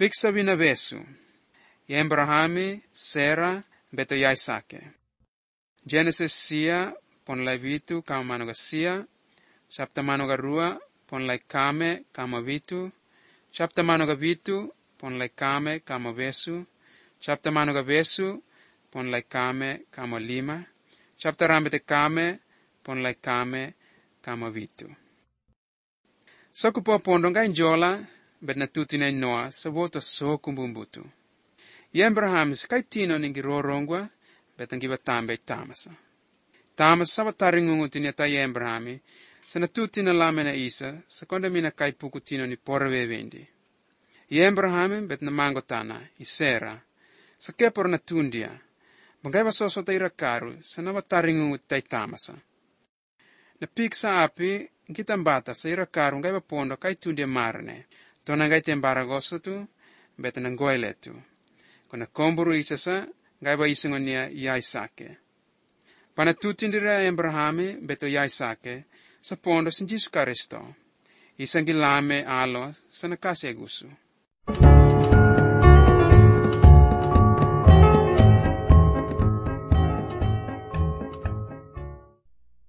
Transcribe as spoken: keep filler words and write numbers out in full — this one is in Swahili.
Piksa vinavesu. Abrahami, Sera, beto Yaisake. Genesis sia pon lai vitu kama manoga sia. Chapta manoga rua pon lai kame kama vitu. Chapta manoga vitu pon lai kame kama vesu. Chapta manoga vesu pon lai kame kama lima. Chapta rambete kame pon lai kame kama vitu. Sakupo pondonga injola bet na tutina Noa sa volta so kumbumbutu. I Abraham skai tino ningi rorongwa bet angiva tambe tamasa. Tamasa sava taringungu tinia ta Abraham sa na tutina lamena isa sa konda mina kai puku tino ni porve vendi. I Abraham bet na mangotana i Sera sa kepor na tundia. Bangai vasoso ta irakaru sa na taringungu tai tamasa. Na piksa api kita mbata sa irakaru ngai vapondo kai tundia marne. Tona ngai tembara gosotu bet na ngoiletu. Kona komburu isasa ngai ba isingonia Yaisake. Pana tutindira Abrahami beto Yaisake sa pondo sin Jesu Kristo. Isangilame alo sa nakasegusu.